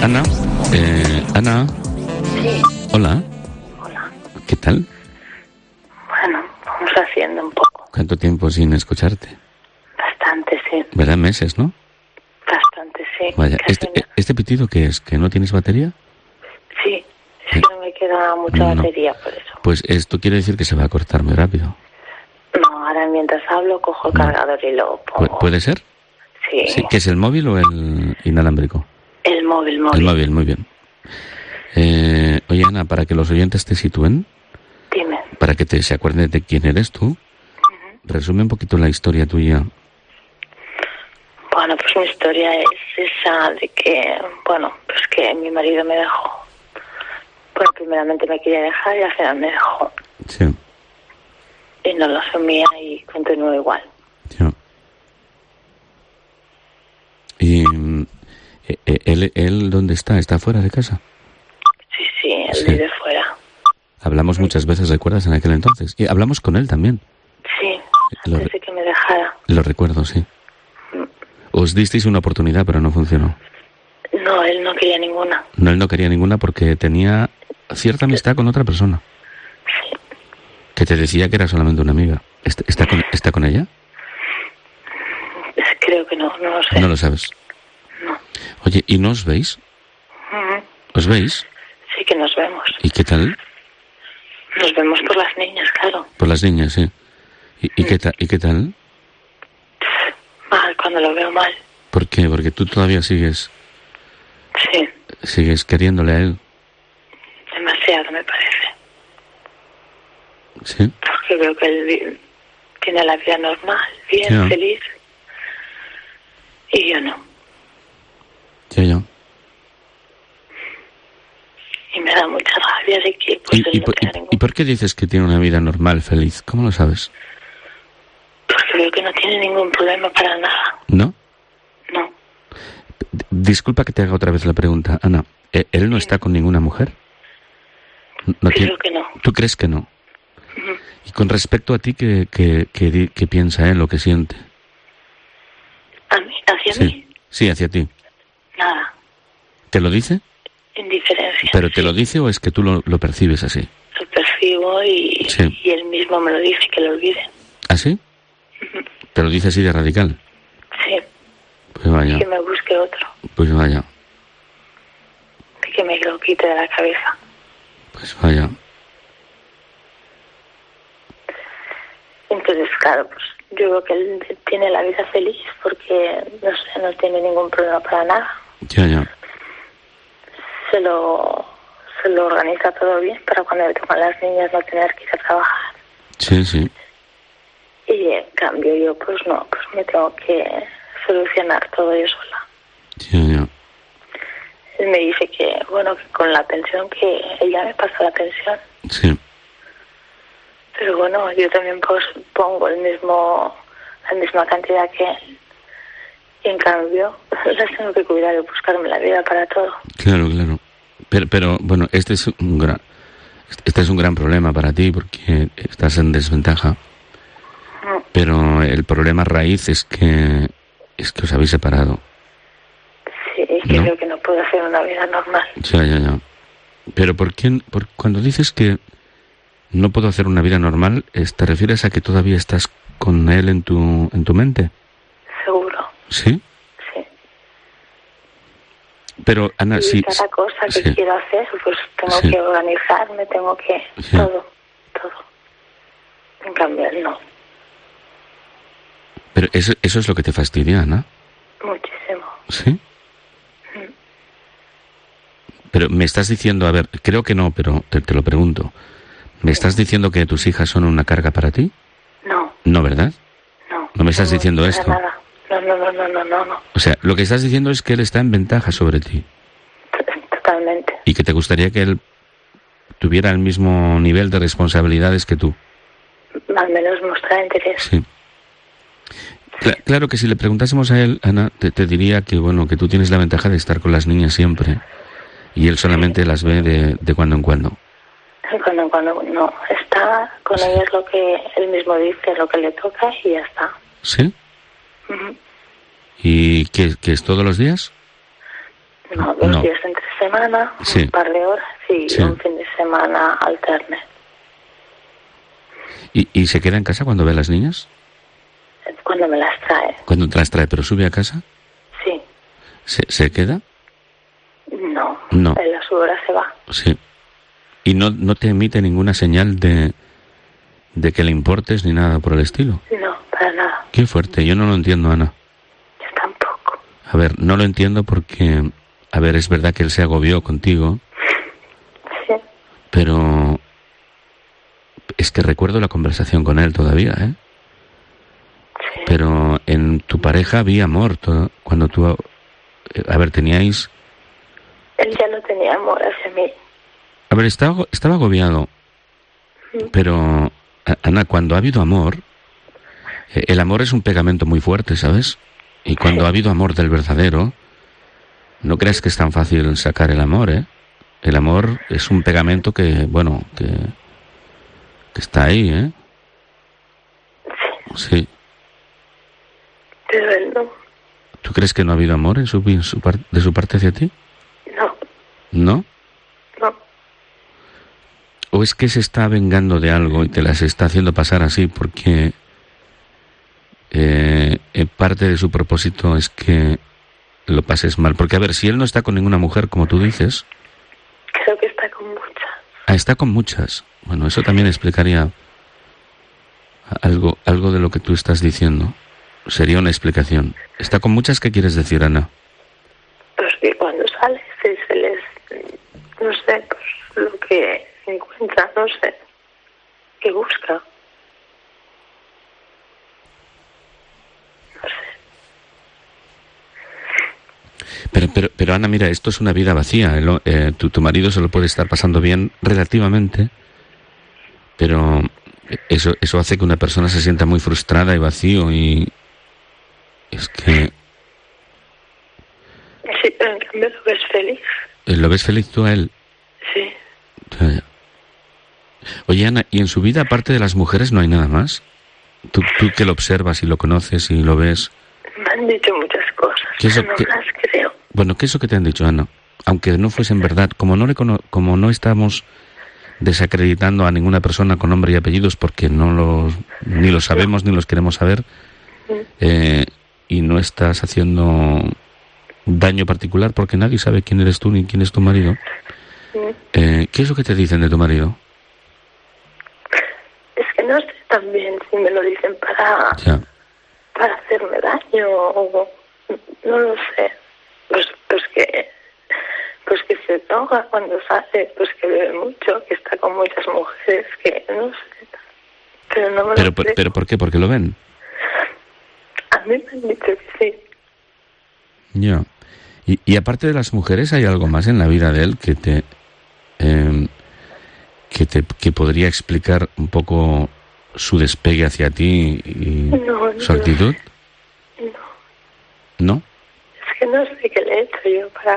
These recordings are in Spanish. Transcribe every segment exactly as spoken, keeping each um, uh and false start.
Ana, eh, Ana. Sí. Hola. Hola. ¿Qué tal? Bueno, vamos haciendo un poco. ¿Cuánto tiempo sin escucharte? Bastante, sí. ¿Verdad? Meses, ¿no? Bastante, sí. Vaya, Casi ¿este, no. ¿este pitido qué es? ¿Que no tienes batería? Sí, es que no me queda mucha No. batería por eso. Pues esto quiere decir que se va a cortar muy rápido. No, ahora mientras hablo cojo el No. cargador y lo ¿Pu- pongo. ¿Puede ser? Sí. Sí. ¿Qué es el móvil o el inalámbrico? El móvil, móvil. El móvil, muy bien. Eh, oye, Ana, para que los oyentes te sitúen, Dime. para que te se acuerden de quién eres tú, Ujú. resume un poquito la historia tuya. Bueno, pues mi historia es esa de que, bueno, pues que mi marido me dejó. Bueno, primeramente me quería dejar y al final me dejó. Sí, Y no lo asumía y continuó igual. sí. ¿Y mm, eh, eh, él, él dónde está? ¿Está fuera de casa? Sí, sí, él Sí. vive fuera. Hablamos muchas veces, ¿recuerdas? En aquel entonces. Y hablamos con él también. Sí, Lo, antes de que me dejara. lo recuerdo, sí. Os disteis una oportunidad, pero no funcionó. No, él no quería ninguna. No, él no quería ninguna porque tenía cierta amistad con otra persona. Sí. Que te decía que era solamente una amiga. ¿Est- ¿Está con, está con ella? Creo que no, no lo sé. No lo sabes. No. Oye, ¿y no os veis? Ujú. ¿Os veis? Sí que nos vemos. ¿Y qué tal? Nos vemos por las niñas, claro. Por las niñas, sí. ¿Y, y qué, ta- ¿y qué tal? Mal, cuando lo veo mal. ¿Por qué? Porque tú todavía sigues Sí, sigues queriéndole a él. demasiado me parece. Sí. Porque veo que él vi- tiene la vida normal, bien, Ya. feliz. Y yo no. Ya, ya. Y me da mucha rabia de que pues ¿Y, él y, no por- tenga y- ningún... y por qué dices que tiene una vida normal, feliz? ¿Cómo lo sabes? Porque veo que no tiene ningún problema para nada. ¿No? No. D- Disculpa que te haga otra vez la pregunta, Ana. ¿e- ¿Él no está con ninguna mujer? No Creo tiene- que no. ¿Tú crees que no? Ujú. Y con respecto a ti, ¿qué, qué, qué di- qué piensa él o qué siente? ¿A mí? ¿Hacia mí? Sí, sí, hacia ti. Nada. ¿Te lo dice? Indiferencia. ¿Pero te sí. lo dice o es que tú lo, lo percibes así? Lo percibo y, Sí. y él mismo me lo dice, que lo olvide. ¿Así? ¿Te lo dice así de radical? Sí, Pues vaya, que me busque otro, pues vaya, y que me lo quite de la cabeza. pues vaya. Entonces, claro, pues yo veo que él tiene la vida feliz porque, no sé, no tiene ningún problema para nada. Ya, ya. Se lo, se lo organiza todo bien para cuando le tocan las niñas no tener que ir a trabajar. Sí, sí. Y en cambio yo, pues no, pues me tengo que solucionar todo yo sola. Ya, ya. Él me dice que, bueno, que con la pensión, que ella me pasa la pensión. Sí. Pero bueno, yo también pues pongo el mismo, la misma cantidad que él. Y en cambio, las tengo que cuidar y buscarme la vida para todo. Claro, claro. Pero, pero bueno, este es un gran, este es un gran problema para ti porque estás en desventaja. Mm. Pero el problema raíz es que es que os habéis separado. Sí, y que ¿No? veo que no puedo hacer una vida normal. Ya, ya, ya. Pero ¿por qué? Por, cuando dices que no puedo hacer una vida normal, es- ¿te refieres a que todavía estás con él en tu en tu mente? Seguro, ¿Sí? sí. Pero Ana, Y sí. cada cosa que sí. quiero hacer, pues tengo Sí. que organizarme, tengo que... Sí. Todo, todo. En cambio, él no. Pero eso, eso es lo que te fastidia, Ana. Muchísimo. ¿Sí? Pero me estás diciendo, a ver, creo que no, pero te, te lo pregunto. ¿Me estás diciendo que tus hijas son una carga para ti? No, No, ¿verdad? no. No me estás diciendo para esto. Nada. No, no, no, no, no, no, no. O sea, lo que estás diciendo es que él está en ventaja sobre ti T- Totalmente. y que te gustaría que él tuviera el mismo nivel de responsabilidades que tú. Al menos mostrar interés. Sí. Cla- claro que si le preguntásemos a él, Ana, te, te diría que bueno, que tú tienes la ventaja de estar con las niñas siempre y él solamente las ve de, de cuando en cuando. Y cuando en cuando no está con Sí. ellas lo que él mismo dice, lo que le toca y ya está. ¿Sí? Ujú. ¿Y qué, qué es todos los días? No, dos No. días entre semana, Sí. un par de horas y Sí. un fin de semana alterne. ¿Y, ¿Y se queda en casa cuando ve a las niñas? Cuando me las trae, ¿Cuando te las trae, pero sube a casa? sí. ¿Se, se queda? No, No. en las horas se va. Sí. ¿Y no, no te emite ninguna señal de, de que le importes ni nada por el estilo? No, para nada. Qué fuerte, yo no lo entiendo, Ana. Yo tampoco. A ver, no lo entiendo porque, a ver, es verdad que él se agobió contigo, Sí, pero es que recuerdo la conversación con él todavía, ¿eh? sí. Pero en tu pareja había amor, todo- cuando tú, eh, a ver, teníais, Él ya no tenía amor hacia mí. a ver, estaba, estaba agobiado, pero, a- Ana, cuando ha habido amor, eh, el amor es un pegamento muy fuerte, ¿sabes? Y cuando ha habido amor del verdadero, no creas que es tan fácil sacar el amor, ¿eh? El amor es un pegamento que, bueno, que, que está ahí, ¿eh? Sí. Pero él no. ¿Tú crees que no ha habido amor en su, en su par- de su parte hacia ti? No, ¿No? no. ¿O es que se está vengando de algo y te las está haciendo pasar así porque eh, eh, parte de su propósito es que lo pases mal? Porque, a ver, si él no está con ninguna mujer, como tú dices, Creo que está con muchas. ah, está con muchas. Bueno, eso también explicaría algo, algo de lo que tú estás diciendo. Sería una explicación. ¿Está con muchas? ¿Qué quieres decir, Ana? Pues que cuando sale se, se les, no sé, pues lo que encuentra, no sé, que busca. No sé. Pero, pero, pero Ana, mira, esto es una vida vacía. El- eh, tu, tu marido se lo puede estar pasando bien relativamente, pero eso, eso hace que una persona se sienta muy frustrada y vacío y es que Sí, pero en cambio lo ves feliz. eh, lo ves feliz tú a él. Sí. Eh, Oye, Ana, ¿y en su vida, aparte de las mujeres, no hay nada más? Tú, tú que lo observas y lo conoces y lo ves. Me han dicho muchas cosas, ¿Qué es pero lo no que- las creo. Bueno, ¿qué es eso que te han dicho, Ana? Aunque no fuesen verdad, como no le cono- como no estamos desacreditando a ninguna persona con nombre y apellidos porque no los ni los sabemos ni los queremos saber, eh, y no estás haciendo daño particular porque nadie sabe quién eres tú ni quién es tu marido. Eh, ¿Qué es lo que te dicen de tu marido? Es que no sé también si me lo dicen para, Ya. para hacerme daño o no lo sé. Pues, pues que pues que se toca cuando sale, pues que bebe mucho, que está con muchas mujeres, que no sé. Pero no me Pero, lo por- creo. pero ¿por qué? Porque lo ven. A mí me han dicho que sí. Ya. Y, y aparte de las mujeres, ¿hay algo más en la vida de él que te eh, que te que podría explicar un poco su despegue hacia ti y No, no su lo actitud? sé. No, ¿No? es que no sé qué le he hecho yo para,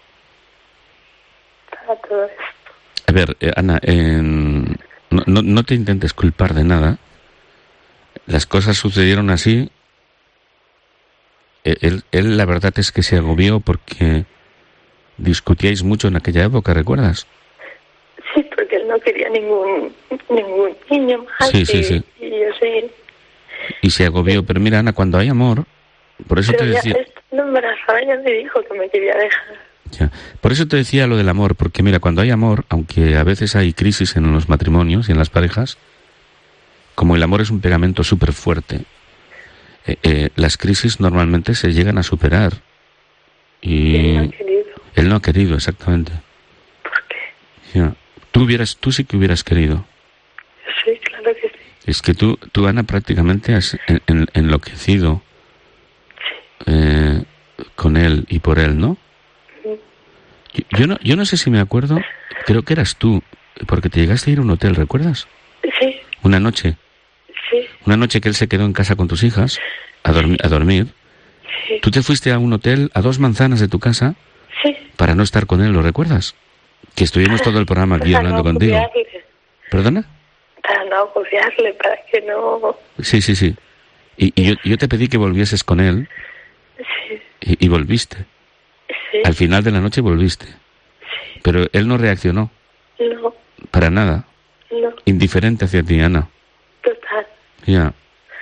para todo esto. A ver, eh, Ana, eh, no, no, no te intentes culpar de nada. Las cosas sucedieron así. Eh, Él, él, la verdad es que se agobió porque discutíais mucho en aquella época, ¿recuerdas? Sí, porque él no quería ningún ningún niño más. Sí, sí, y, sí. y yo sí. Y se agobió. Pero mira, Ana, cuando hay amor, por eso te Pero ya decía... esto no me la sabe, ya me dijo que me quería dejar. Ya. Por eso te decía lo del amor, porque mira, cuando hay amor, aunque a veces hay crisis en los matrimonios y en las parejas, como el amor es un pegamento súper fuerte, eh, eh, las crisis normalmente se llegan a superar. Y Y él no ha querido. él no ha querido, exactamente. ¿Por qué? Ya. Tú hubieras, tú sí que hubieras querido. Sí, claro que sí. Es que tú, tú Ana, prácticamente has en- en- enloquecido eh, con él y por él, ¿no? Yo, yo no, yo no sé si me acuerdo. Creo que eras tú, porque te llegaste a ir a un hotel, ¿recuerdas? Sí, Una noche, sí, una noche que él se quedó en casa con tus hijas a, dormi- a dormir. sí. Tú te fuiste a un hotel a dos manzanas de tu casa Sí. para no estar con él, ¿lo recuerdas? Que estuvimos todo el programa aquí Para hablando no contigo. agobiarle, ¿Perdona? para no agobiarle, para que no... Sí, sí, sí. Y, y yo, yo te pedí que volvieses con él Sí, y, y volviste. Sí. Al final de la noche volviste. Sí. Pero él no reaccionó. No. Para nada. No. Indiferente hacia ti, Ana. Total. Ya.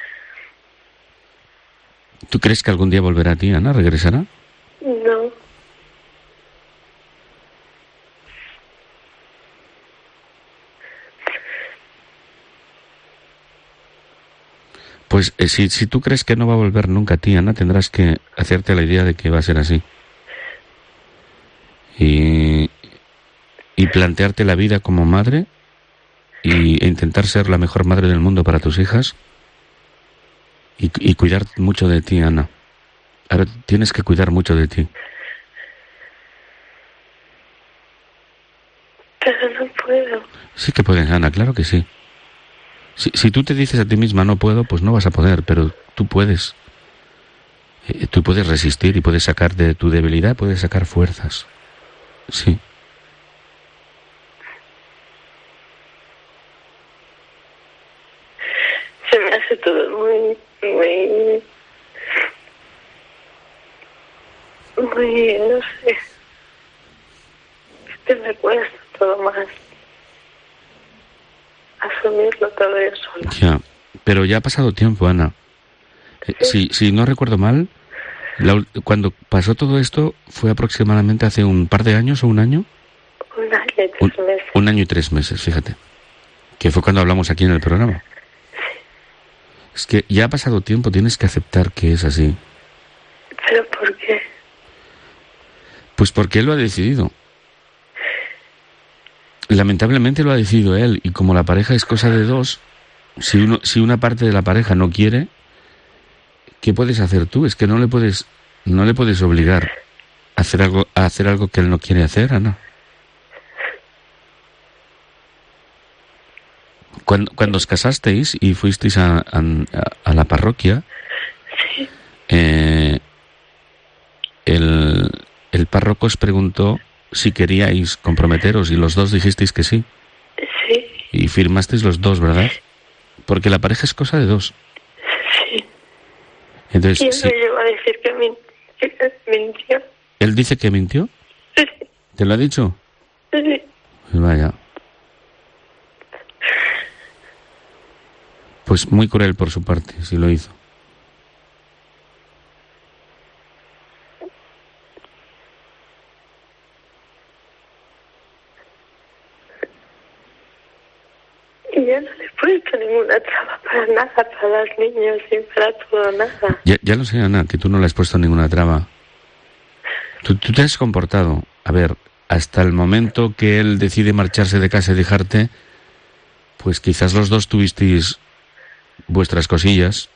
¿Tú crees que algún día volverá a ti, Ana? ¿Regresará? No. Pues eh, si, si tú crees que no va a volver nunca a ti, Ana, tendrás que hacerte la idea de que va a ser así. Y, y plantearte la vida como madre y, e intentar ser la mejor madre del mundo para tus hijas y, y cuidar mucho de ti, Ana. Ahora tienes que cuidar mucho de ti. Pero no puedo. Sí que puedes, Ana, claro que sí. Si, si tú te dices a ti misma no puedo, pues no vas a poder, pero tú puedes. Eh, tú puedes resistir y puedes sacar de tu debilidad, puedes sacar fuerzas. Sí. Se me hace todo muy, muy, muy, no sé. Es que me cuesta todo más. Asumirlo todo yo sola. Ya, pero ya ha pasado tiempo, Ana. Eh, si, si no recuerdo mal, la ul- cuando pasó todo esto fue aproximadamente hace un par de años o un año. Un año y tres Un, meses. un año y tres meses, fíjate. Que fue cuando hablamos aquí en el programa. Es que ya ha pasado tiempo, tienes que aceptar que es así. ¿Pero por qué? Pues porque él lo ha decidido. Lamentablemente lo ha decidido él, y como la pareja es cosa de dos, si uno, si una parte de la pareja no quiere, ¿qué puedes hacer tú? Es que no le puedes, no le puedes obligar a hacer algo, a hacer algo que él no quiere hacer, Ana. Cuando, cuando os casasteis y fuisteis a, a, a la parroquia, Sí. eh, el, el párroco os preguntó si queríais comprometeros y los dos dijisteis que sí. Sí. Y firmasteis los dos, ¿verdad? Porque la pareja es cosa de dos. Sí. Entonces, Y él si me llegó a decir que min- que mintió. él dice que mintió, Sí. ¿te lo ha dicho? Sí. Pues vaya. Pues muy cruel por su parte, si lo hizo. Y yo no le he puesto ninguna traba para nada, para los niños y para todo, nada. Ya, ya lo sé, Ana, que tú no le has puesto ninguna traba. Tú, tú te has comportado, a ver, hasta el momento que él decide marcharse de casa y dejarte, pues quizás los dos tuvisteis vuestras cosillas.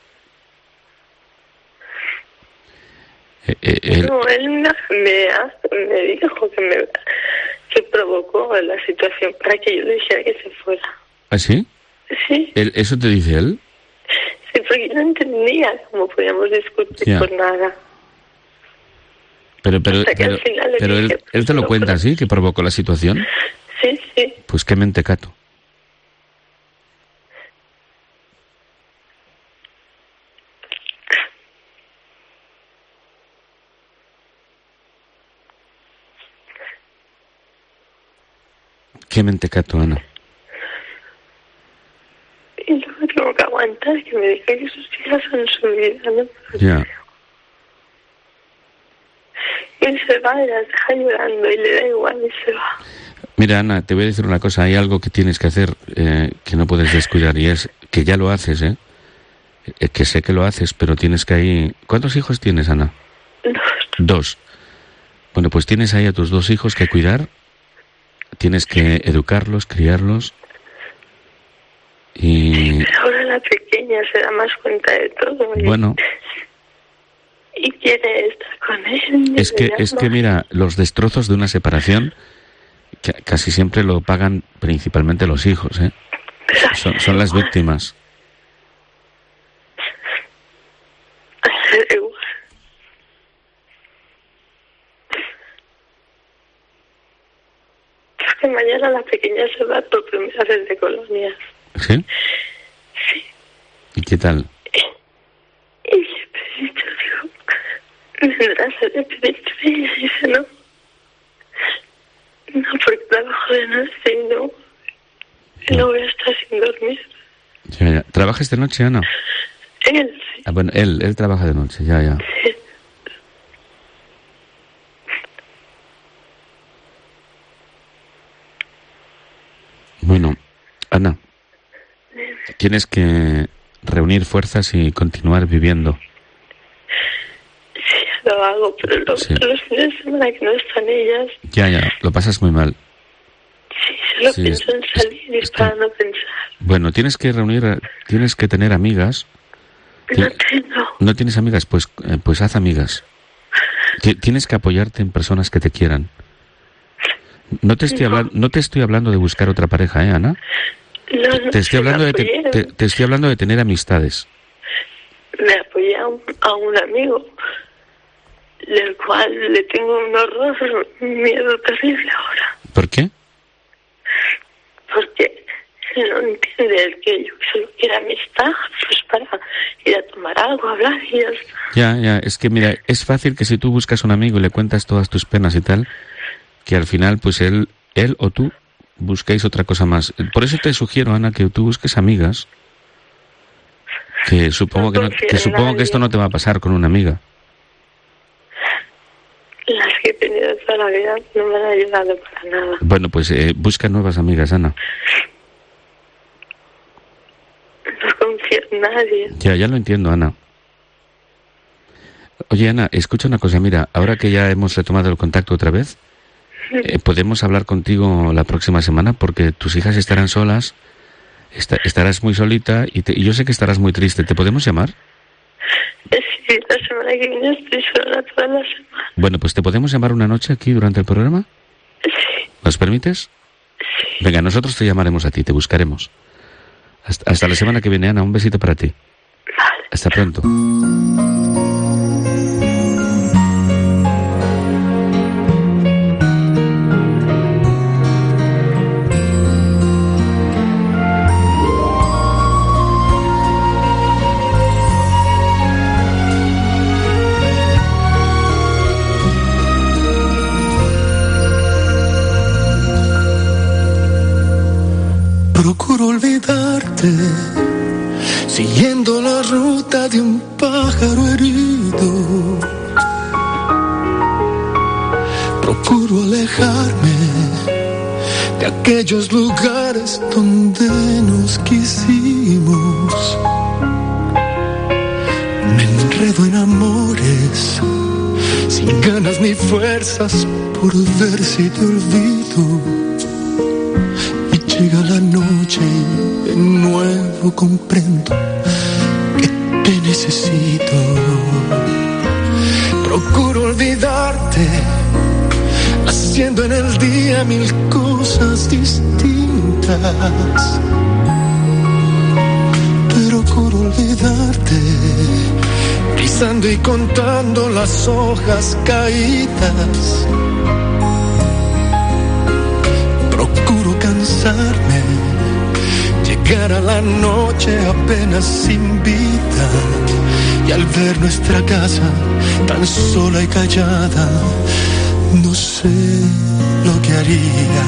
Eh, eh, él- No, él no- me, ha- me dijo que me que provocó la situación para que yo le dijera que se fuera. ¿Ah, sí? Sí, ¿Él- ¿Eso te dice él? sí, porque yo no entendía cómo podíamos discutir Ya. por nada. Pero, pero, Hasta que pero, al final le pero él, dije, él te lo no, cuenta pero- así, que provocó la situación. Sí, sí. Pues qué mentecato. Qué mentecato, Ana. Y luego tengo que aguantar que me diga que sus hijas son su vida, ¿no? Ya. Y se va y las deja llorando y le da igual y se va. Mira, Ana, te voy a decir una cosa. Hay algo que tienes que hacer eh, que no puedes descuidar, y es que ya lo haces, ¿eh? Eh, Que sé que lo haces, pero tienes que ahí... ¿Cuántos hijos tienes, Ana? Dos. Dos. Bueno, pues tienes ahí a tus dos hijos que cuidar. Tienes que educarlos, criarlos. Y... Ahora la pequeña se da más cuenta de todo. Y, Bueno, y quiere estar con él. y es le que, es llama. que mira, los destrozos de una separación que casi siempre lo pagan principalmente los hijos, ¿eh? Son, son las víctimas. Da igual. Es que mañana la pequeña se va por primera vez de colonias. ¿Sí? Sí. ¿Y qué tal? Y siempre he dicho, digo, vendrás a despedirte de ella. Y dice, no. No, porque trabajo de noche y no. Y no voy a estar sin dormir. Ya, ya. ¿Trabajas de noche, Ana? Él, sí. Ah, bueno, él, él trabaja de noche, ya, ya. Sí. Bueno, Ana, tienes que reunir fuerzas y continuar viviendo. Sí, ya lo hago, pero lo, Sí. los fines de semana que no están ellas, Ya, ya, lo pasas muy mal. sí, solo Sí, pienso es- en salir y es- es para que- no pensar. Bueno, tienes que reunir, tienes que tener amigas. No Ti- tengo. ¿No tienes amigas? Pues, eh, pues haz amigas. Ti- Tienes que apoyarte en personas que te quieran. No te estoy No. hablando, no te estoy hablando de buscar otra pareja, ¿eh, Ana? No, no, Te estoy sí, me hablando de, te, apoyé, te- te estoy hablando de tener amistades. me apoyé a un, a un amigo, del cual le tengo un horror, un miedo terrible ahora. ¿Por qué? Porque él no entiende el que yo solo quiero amistad, pues para ir a tomar algo, hablar y ya está. Ya, ya, es que mira, es fácil que si tú buscas un amigo y le cuentas todas tus penas y tal, que al final pues él, él o tú busquéis otra cosa más. Por eso te sugiero, Ana, que tú busques amigas, que supongo No que no, confío que en supongo que nadie. esto no te va a pasar con una amiga. Las que he tenido toda la vida no me han ayudado para nada. Bueno, pues eh, busca nuevas amigas, Ana. No confío en nadie. Ya, ya lo entiendo, Ana. Oye, Ana, escucha una cosa, mira, ahora que ya hemos retomado el contacto otra vez, eh, podemos hablar contigo la próxima semana porque tus hijas estarán solas, esta- estarás muy solita y, te- y yo sé que estarás muy triste. ¿Te podemos llamar? Sí, la semana que viene estoy sola toda la semana. Bueno, pues te podemos llamar una noche aquí durante el programa. Sí, ¿Nos permites? sí. Venga, nosotros te llamaremos a ti, te buscaremos. Hasta, hasta la semana que viene, Ana, un besito para ti. Vale. Hasta pronto. Procuro olvidarte, siguiendo la ruta de un pájaro herido. Procuro alejarme de aquellos lugares donde nos quisimos. Me enredo en amores, sin ganas ni fuerzas por ver si te olvido. Llega la noche y de nuevo comprendo que te necesito. Procuro olvidarte, haciendo en el día mil cosas distintas. Procuro olvidarte, pisando y contando las hojas caídas. Procuro cansarme, llegar a la noche apenas sin vida, y al ver nuestra casa tan sola y callada, no sé lo que haría.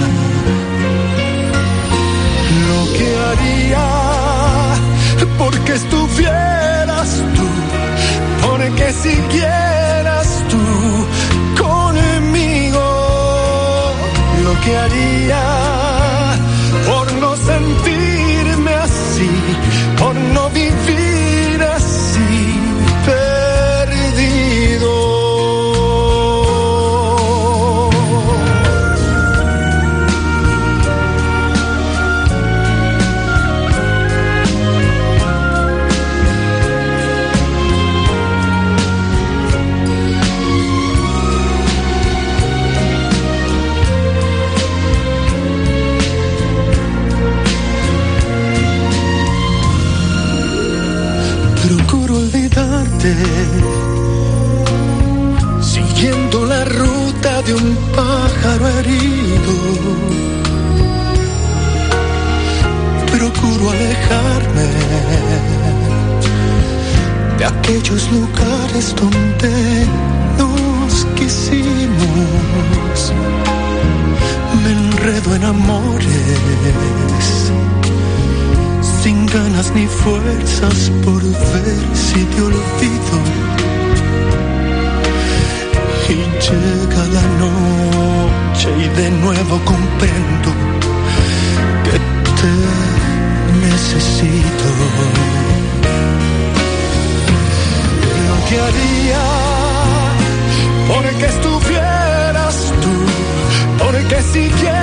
Lo que haría porque estuvieras tú, porque siguieras tú conmigo. Lo que haría por no sentirme así, por no vivir así, perdido. Procuro olvidarte, siguiendo la ruta de un pájaro herido. Procuro alejarme de aquellos lugares donde nos quisimos. Me enredo en amores sin ganas ni fuerzas por ver si te olvido. Y llega la noche y de nuevo comprendo que te necesito. Lo que haría porque estuvieras tú, porque si quieres